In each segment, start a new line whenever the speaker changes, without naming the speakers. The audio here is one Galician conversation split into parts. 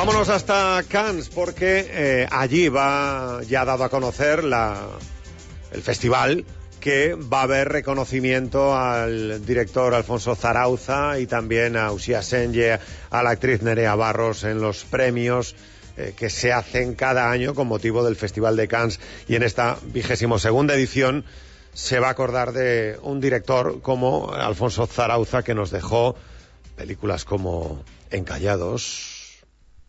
Vámonos hasta Cannes porque allí va ya dado a conocer el festival que va a haber reconocimiento al director Alfonso Zarauza y también a Uxía Senlle, a la actriz Nerea Barros en los premios que se hacen cada año con motivo del Festival de Cannes, y en esta 22ª edición se va a acordar de un director como Alfonso Zarauza, que nos dejó películas como Encallados,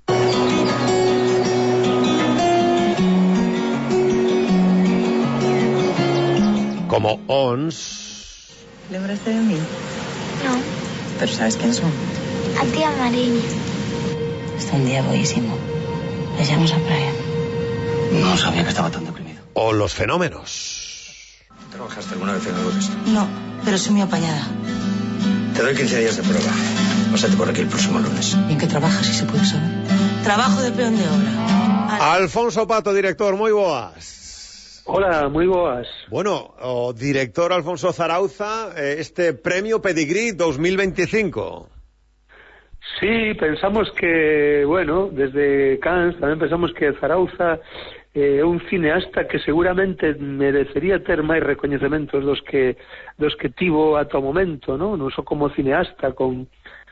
como Ons.
¿Lembraste de mí?
No.
¿Pero sabes quién son?
A tía Mariña.
Está un día buenísimo. Le llamas a Brian.
No sabía que estaba tan deprimido.
O Los Fenómenos.
¿Trabajaste alguna vez en algo de esto?
No, pero soy muy apañada.
Te doy 15 días de prueba. Pásate por aquí el próximo lunes.
¿Y en qué trabajas, si se puede saber? Trabajo de peón de obra.
Alfonso Pato, director, moi boas.
Hola, moi boas.
Bueno, o director Alfonso Zarauza, este premio Pedigrí 2025.
Sí, pensamos que, bueno, desde Cannes tamén pensamos que Zarauza é un cineasta que seguramente merecería ter máis recoñecementos dos que tivo ata o momento, non só como cineasta, con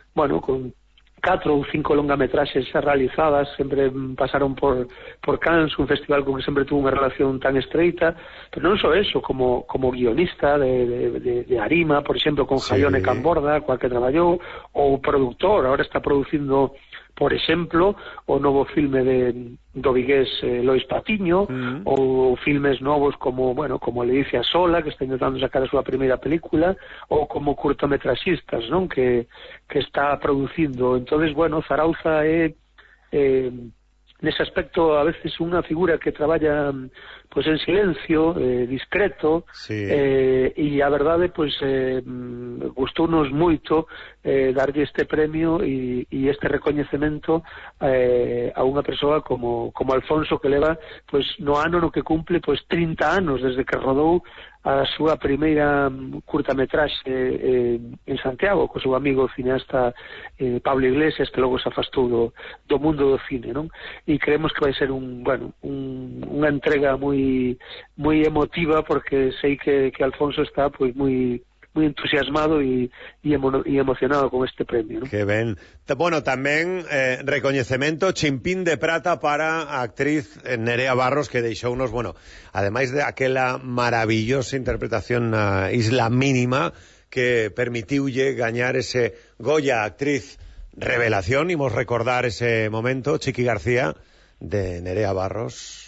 4 ou 5 longametraxes xa realizadas, sempre pasaron por Cannes, un festival con que sempre tuvo unha relación tan estreita, pero non só eso, como guionista de Arima, por exemplo, con
sí.
Jaione Camborda, coa que traballou, ou productor, ahora está producindo, por exemplo, o novo filme do vigués Lois Patiño, ou filmes novos como Ledicia Sola, que está intentando sacar a súa primeira película, ou como curtometraxistas, non? Que está producindo. Entonces, bueno, Zarauza é nese aspecto a veces unha figura que traballa pois en silencio, discreto,
sí.
E a verdade pois gustounos moito darlle este premio e este recoñecemento a unha persoa como Alfonso, que leva pois no ano no que cumple pois 30 anos desde que rodou a súa primeira curtametraxe en Santiago, co seu amigo cineasta Pablo Iglesias, que logo se afastou do mundo do cine, non? E creemos que vai ser unha entrega moi emotiva, porque sei que Alfonso está pois moi entusiasmado e emocionado con este premio, ¿no?
Que ben. Bueno, tamén recoñecemento Chimpín de Prata para a actriz Nerea Barros, que deixounos, ademais de aquela maravillosa interpretación na Isla Mínima, que permitiulle gañar ese Goya actriz revelación. Imos recordar ese momento, Chiqui García, de Nerea Barros.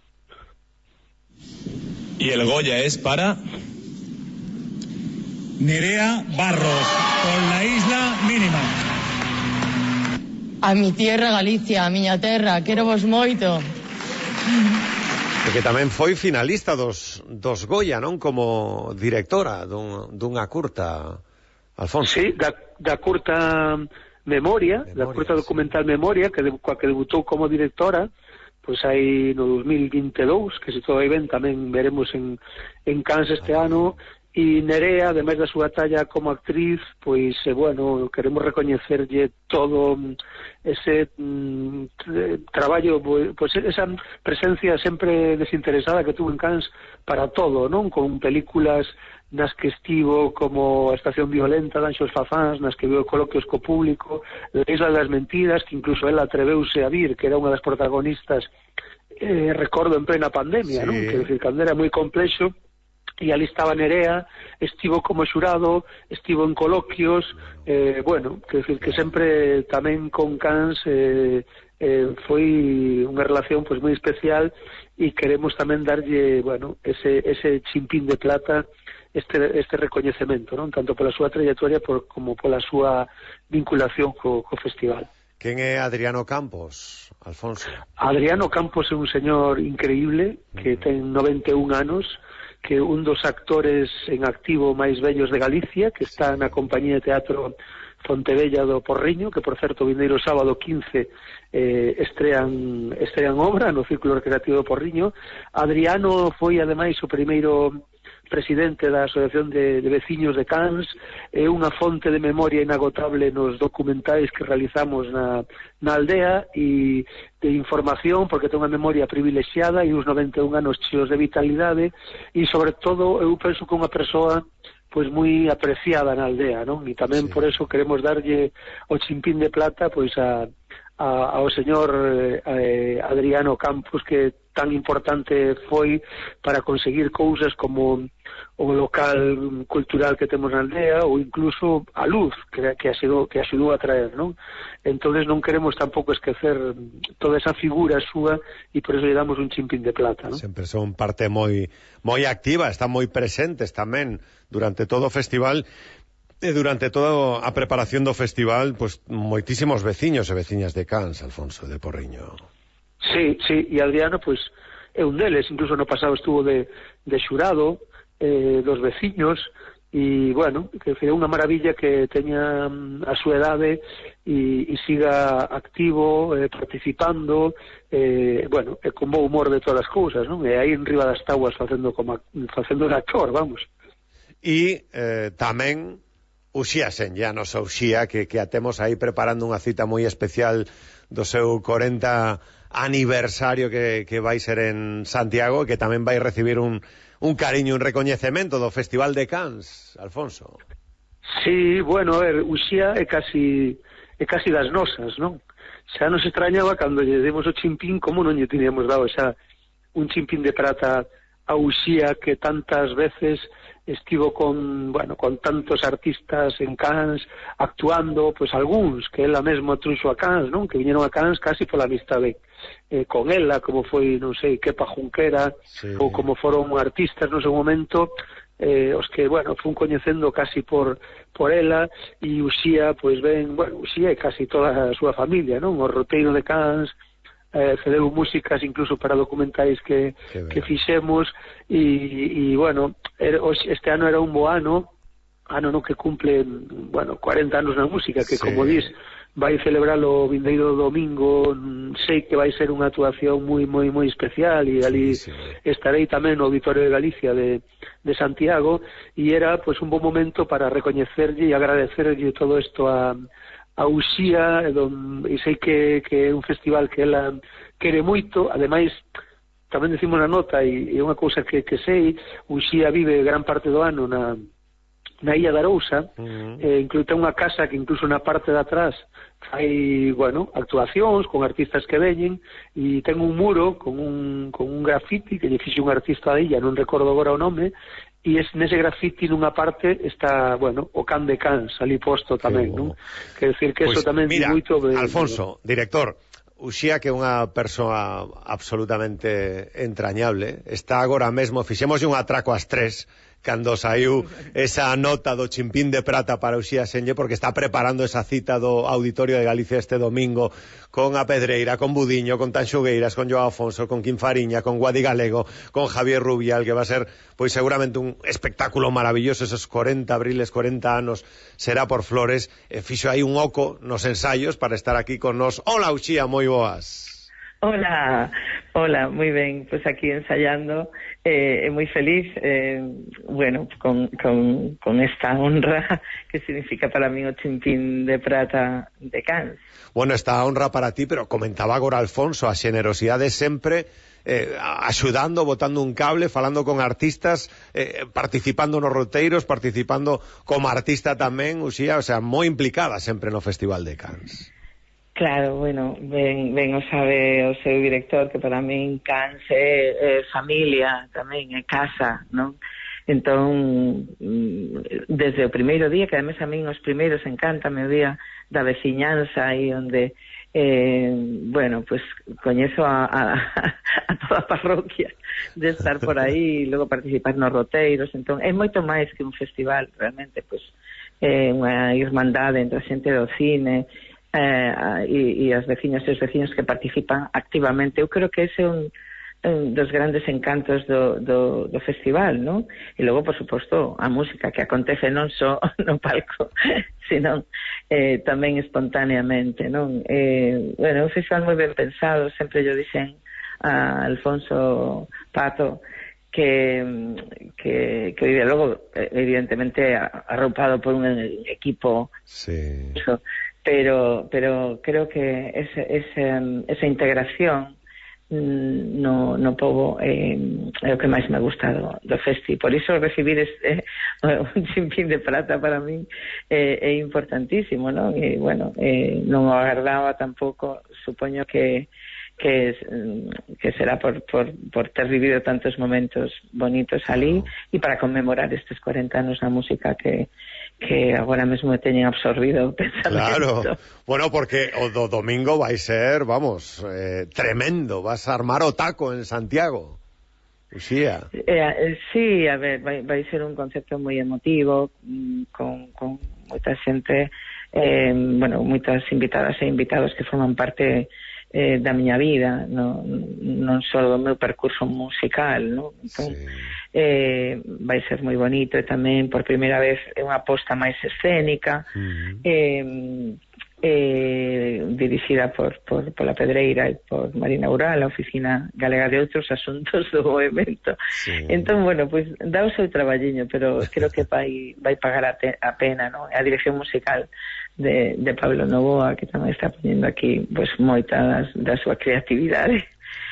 Y el Goya es para Nerea Barros, por La Isla Mínima.
A mi tierra, Galicia, a miña terra, quero vos moito.
Porque tamén foi finalista dos Goya, non? Como directora dunha curta, Alfonso.
Sí, da curta Memoria, da curta documental Memoria, coa que debutou como directora, pois aí no 2022, que se todo vai ben tamén veremos en Cannes este ano. E Nerea, ademais da súa talla como actriz, pois, queremos recoñecerlle todo ese traballo, pois esa presencia sempre desinteresada que tuvo en Cannes para todo, non? Con películas nas que estivo como A Estación Violenta, d'Anxos Fafáns, nas que viu coloquios co público, La Isla das Mentiras, que incluso ela atreveuse a vir, que era unha das protagonistas, recordo en plena pandemia, sí. Non? Que decir, cando era moi complexo, e ali estaba Nerea, estivo como xurado, estivo en coloquios, quer decir que sempre tamén con Cannes foi unha relación pois moi especial, e queremos tamén darlle, ese chimpín de plata, este recoñecemento, non? Tanto pola súa trayectoria como pola súa vinculación co festival.
Quen é Adriano Campos, Alfonso?
Adriano Campos é un señor increíble que ten 91 anos, que é un dos actores en activo máis vellos de Galicia, que está na compañía de teatro Fontevella do Porriño, que por certo vindeiro sábado 15 estrean obra no Círculo Recreativo do Porriño. Adriano foi ademais o primeiro presidente da Asociación de Veciños de Cans, é unha fonte de memoria inagotable nos documentais que realizamos na aldea e de información, porque ten unha memoria privilexiada e uns 91 anos cheos de vitalidade, e sobre todo eu penso que unha persoa pois moi apreciada na aldea, non? E tamén por eso queremos darlle o chimpín de plata pois ao señor Adriano Campos, que tan importante foi para conseguir cousas como o local cultural que temos na aldea ou incluso a luz que axudou a traer, non? Entonces non queremos tampouco esquecer toda esa figura súa e por eso lle damos un chimpín de plata, non?
Sempre son parte moi activa, están moi presentes tamén durante todo o festival. E durante toda a preparación do festival, pues, moitísimos veciños e veciñas de Cans, Alfonso, de Porriño.
Sí, e Adriano, pues, é un deles, incluso no pasado estuvo de xurado dos veciños, e, bueno, que é unha maravilla que teña a súa edade e siga activo, participando, bueno, e con bo humor de todas as cousas, non? E aí en riba das tábuas facendo un actor, vamos.
E tamén Uxía Senlle, a nosa Uxía, que a temos aí preparando unha cita moi especial do seu 40 aniversario que vai ser en Santiago, que tamén vai recibir un cariño, un recoñecemento do Festival de Cans, Alfonso.
Sí, bueno, a ver, Uxía é casi das nosas, non? Xa nos extrañaba cando lle demos o chimpín, como non lle tiñamos dado xa un chimpín de prata a Uxía, que tantas veces estivo con tantos artistas en Cans actuando, pois algúns que ela mesma truxo a Cans, non? Que viñeron a Cans casi pola amistade con ela, como foi, non sei, Kepa Junquera, ou como foron artistas no seu momento, os que, bueno, fun coñecendo casi por ela, e Uxía, pois ben, bueno, Uxía e casi toda a súa familia, non? O roteiro de Cans, cedeu músicas incluso para documentais que fixemos, e bueno, este ano era un bo ano no que cumple, bueno, 40 anos na música, que como dis, vai celebrar o vindeiro domingo, sei que vai ser unha actuación moi especial, e ali estarei tamén no Auditorio de Galicia de Santiago, e era pois un bon momento para recoñecerlle e agradecerlle todo isto a Uxía, e sei que é un festival que ela quere moito. Ademais, tamén decimos na nota, e é unha cousa que sei, Uxía vive gran parte do ano na Illa de Arousa, incluso ten unha casa que incluso na parte de atrás hai, bueno, actuacións con artistas que veñen, e ten un muro con un graffiti que lle fixe un artista da illa, non recordo agora o nome, e nese graffiti nunha parte está, bueno, o can de Cans ali posto tamén, non? Quer decir que eso tamén
mira,
moito...
Alfonso, director, Uxía, que é unha persoa absolutamente entrañable, está agora mesmo, fixemos un atraco ás 3, cando saiu esa nota do chimpín de prata para Uxía Senlle, porque está preparando esa cita do Auditorio de Galicia este domingo con A Pedreira, con Budiño, con Tanxugueiras, con Joao Afonso, con Quim Fariña, con Guadi Galego, con Javier Rubial, que va a ser pois seguramente un espectáculo maravilloso. Esos 40 abriles, 40 anos será por Flores, e fixo aí un oco nos ensaios para estar aquí con nos. Hola, Uxía, moi boas.
Hola, moi ben, pois aquí ensayando, moi feliz, bueno, con esta honra que significa para mí o chimpín de prata de Cans.
Bueno, esta honra para ti, pero comentaba agora Alfonso, a xenerosidade sempre axudando, botando un cable, falando con artistas, participando nos roteiros, participando como artista tamén, Uxía, o sea, moi implicada sempre no Festival de Cans.
Claro, bueno, ben o sabe o seu director, que para min Cans é familia tamén, é casa, non? Entón, desde o primeiro día, que además a min os primeiros encántame o día da veciñanza, aí onde, bueno, pues coñezo a toda a parroquia de estar por aí, e logo participar nos roteiros. Entón, é moito máis que un festival, realmente, pues, unha irmandade entre a xente do cine, e as veciñas e os veciños que participan activamente. Eu creo que ese é un dos grandes encantos do festival, non? E logo, por suposto, a música que acontece non só no palco, sino tamén espontáneamente, non? Bueno, un festival moi ben pensado, sempre yo dixen a Alfonso Pato luego evidentemente arropado por un equipo,
sí.
pero creo que esa integración no pobo é o que máis me gusta do festi. Por iso recibir un Chimpín de Prata para min é importantísimo, non? E, bueno, non o agardaba tampouco, supoño que será por ter vivido tantos momentos bonitos ali e para conmemorar estes 40 anos na música que agora mesmo me teñen absorbido o pensamento.
Claro, bueno, porque o do domingo vai ser, vamos, tremendo, vas a armar o taco en Santiago, Uxía.
Sí, a ver, vai ser un concepto moi emotivo, con moita xente, bueno, moitas invitadas e invitados que forman parte da miña vida, non só do meu percurso musical, non? Entón, vai ser moi bonito, e tamén por primeira vez é unha aposta máis escénica, dirixida pola Pedreira e por Marina Ural, a Oficina Galega de Outros Asuntos do evento. Entón, bueno, pois dá o seu traballiño, pero creo que vai pagar a pena, non? A dirección musical de Pablo Novoa, que tamén está poñendo aquí pois moita da súa creatividade.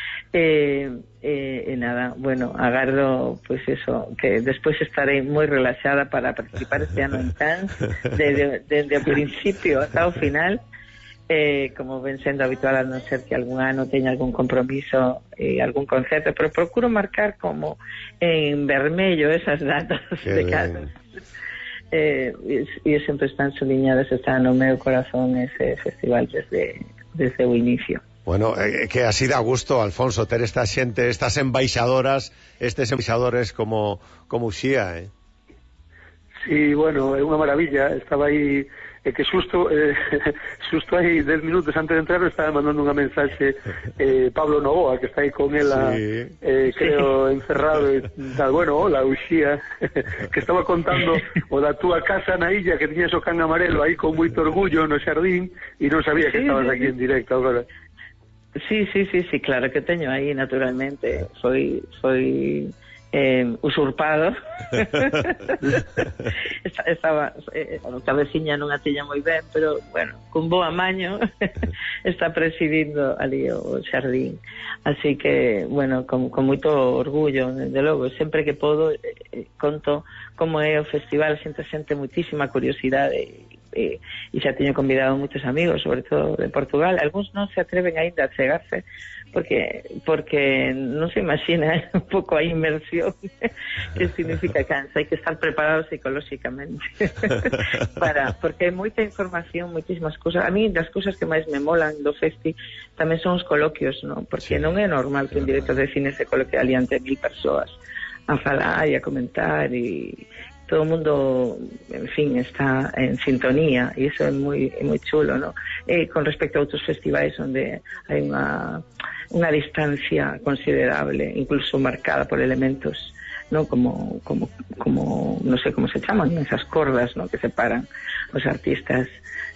E nada, bueno, agardo pois eso, que despois estarei moi relaxada para participar este ano en Cannes desde o principio ata o final, como ven sendo habitual, a non ser que algún ano teña algún compromiso e algún concerto, pero procuro marcar como en vermello esas datas de Cannes. E sempre están suliñadas, están no meu corazón ese festival desde o inicio.
Bueno, que así dá gusto, Alfonso, ter esta xente, estas embaixadoras, estes embaixadores como Uxía,
Sí, bueno, é unha maravilla. Estaba aí, que xusto aí 10 minutos antes de entrar estaba mandando unha mensaxe Pablo Novoa, que está aí con ela, creo, encerrado e tal. Bueno, hola, Uxía, que estaba contando o da túa casa na illa, que tiñas o can amarelo aí con moito orgullo no xardín, e non sabía que estabas aquí en directo agora.
Sí, claro que teño aí, naturalmente. Foi usurpado. Estaba a cabeciña non a tiña moi ben, pero, bueno, con bo amaño está presidindo ali o xardín. Así que, bueno, con moito orgullo, desde logo, sempre que podo conto como é o festival, xente moitísima curiosidade, e xa teño convidado moitos amigos, sobre todo de Portugal. Algúns non se atreven aínda a chegarse porque non se imagina un pouco a inmersión que significa Cannes. Hai que estar preparados psicolóxicamente porque hai moita información, moitísimas cousas. A mí, das cousas que máis me molan do festi tamén son os coloquios, non? Porque non é normal que un director de cine se coloque ali ante 1000 persoas a falar e a comentar, e todo o mundo, en fin, está en sintonía, e iso é moi chulo, ¿no? Con respecto a outros festivais onde hai unha distancia considerable, incluso marcada por elementos, ¿no? Como non sei como se chaman, esas cordas, ¿no? Que separan os artistas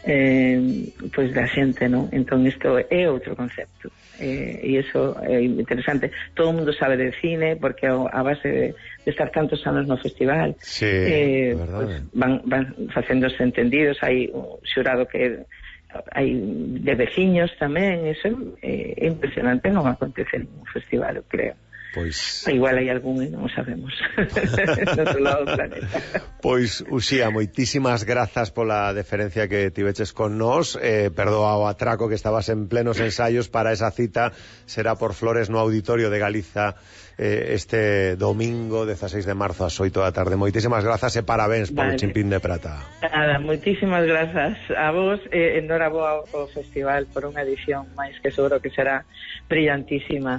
pois da xente, ¿no? Entón isto é outro concepto, e iso é interesante. Todo o mundo sabe de cine porque a base de estar tantos anos no festival, pues van facéndose entendidos. Hai un xurado que hai de veciños tamén. Iso é impresionante, non acontece en un festival, eu creo.
Pois
igual hai algún e non o sabemos no outro lado do planeta.
Pois, Uxía, moitísimas grazas pola deferencia que tiveches con nós. Perdoa o atraco, que estabas en plenos ensaios para esa cita. Será por Flores no Auditorio de Galiza este domingo 16 de marzo ás 8 da tarde. Moitísimas grazas e parabéns polo Chimpín de Prata.
Nada, moitísimas grazas a vos, enhoraboa ao festival por unha edición máis que seguro que será brillantísima.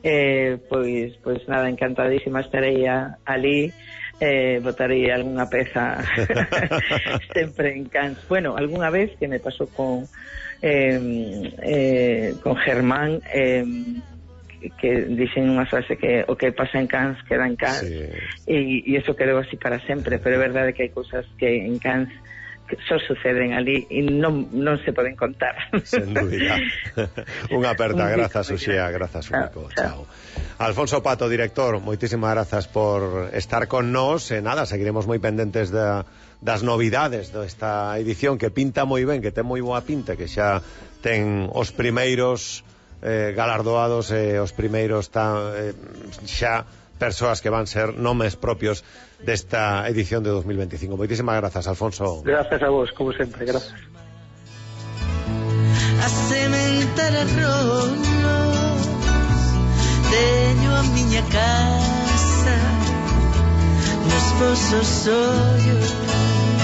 Pois nada, encantadísima, estarei ali, botarei algunha peza sempre en Cannes. Bueno, algunha vez que me pasou con Germán, que dixen unha frase que o que pasa en Cannes queda en Cannes, e iso quedou así para sempre, pero é verdade que hai cousas que en Cannes só suceden ali e non se poden contar.
Sen dúbida. Unha aperta, grazas, Uxía, grazas, único. Chao. Alfonso Pato, director, moitísimas grazas por estar con nós, e nada, seguiremos moi pendentes das novidades desta edición, que pinta moi ben, que ten moi boa pinta, que xa ten os primeiros galardoados e os primeiros xa persoas que van ser nomes propios desta edición de 2025. Moitísimas grazas, Alfonso.
Gracias a vos, como sempre, gracias.
A sementar arroz teño a miña casa nos vosos ollos